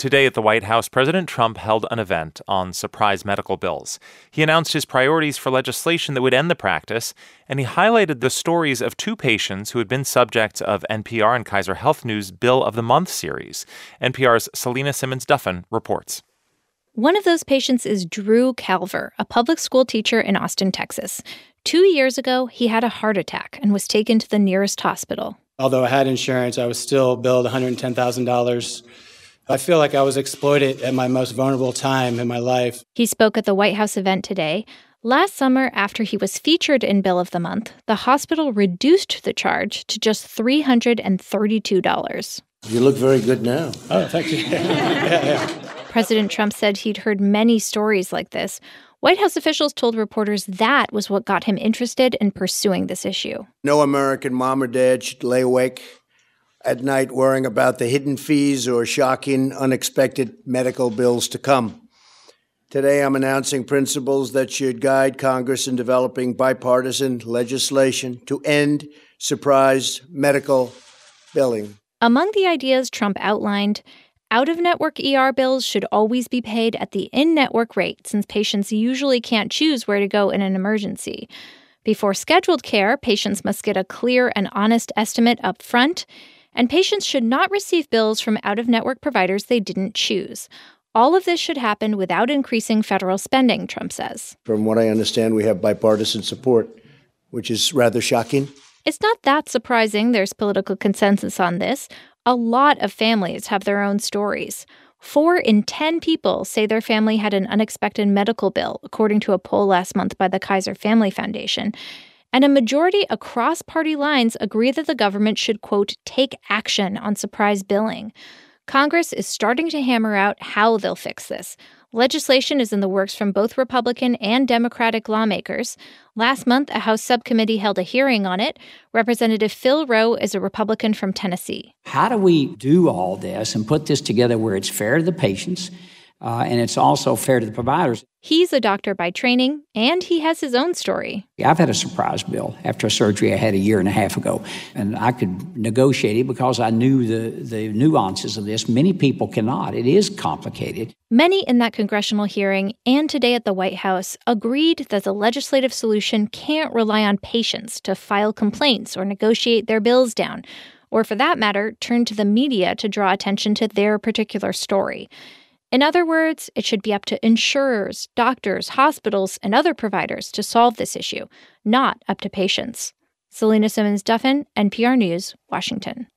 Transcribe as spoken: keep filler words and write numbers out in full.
Today at the White House, President Trump held an event on surprise medical bills. He announced his priorities for legislation that would end the practice, and he highlighted the stories of two patients who had been subjects of N P R and Kaiser Health News Bill of the Month series. N P R's Selena Simmons-Duffin reports. One of those patients is Drew Calver, a public school teacher in Austin, Texas. Two years ago, he had a heart attack and was taken to the nearest hospital. Although I had insurance, I was still billed one hundred ten thousand dollars. I feel like I was exploited at my most vulnerable time in my life. He spoke at the White House event today. Last summer, after he was featured in Bill of the Month, the hospital reduced the charge to just three hundred thirty-two dollars. You look very good now. Oh, thank you. yeah, yeah. President Trump said he'd heard many stories like this. White House officials told reporters that was what got him interested in pursuing this issue. No American mom or dad should lay awake at night worrying about the hidden fees or shocking, unexpected medical bills to come. Today, I'm announcing principles that should guide Congress in developing bipartisan legislation to end surprise medical billing. Among the ideas Trump outlined, out-of-network E R bills should always be paid at the in-network rate, since patients usually can't choose where to go in an emergency. Before scheduled care, patients must get a clear and honest estimate up front, and patients should not receive bills from out-of-network providers they didn't choose. All of this should happen without increasing federal spending, Trump says. From what I understand, we have bipartisan support, which is rather shocking. It's not that surprising there's political consensus on this. A lot of families have their own stories. Four in ten people say their family had an unexpected medical bill, according to a poll last month by the Kaiser Family Foundation. And a majority across party lines agree that the government should, quote, take action on surprise billing. Congress is starting to hammer out how they'll fix this. Legislation is in the works from both Republican and Democratic lawmakers. Last month, a House subcommittee held a hearing on it. Representative Phil Rowe is a Republican from Tennessee. How do we do all this and put this together where it's fair to the patients uh, and it's also fair to the providers? He's a doctor by training, and he has his own story. I've had a surprise bill after a surgery I had a year and a half ago, and I could negotiate it because I knew the, the nuances of this. Many people cannot. It is complicated. Many in that congressional hearing and today at the White House agreed that the legislative solution can't rely on patients to file complaints or negotiate their bills down, or for that matter, turn to the media to draw attention to their particular story. In other words, it should be up to insurers, doctors, hospitals, and other providers to solve this issue, not up to patients. Selena Simmons-Duffin, N P R News, Washington.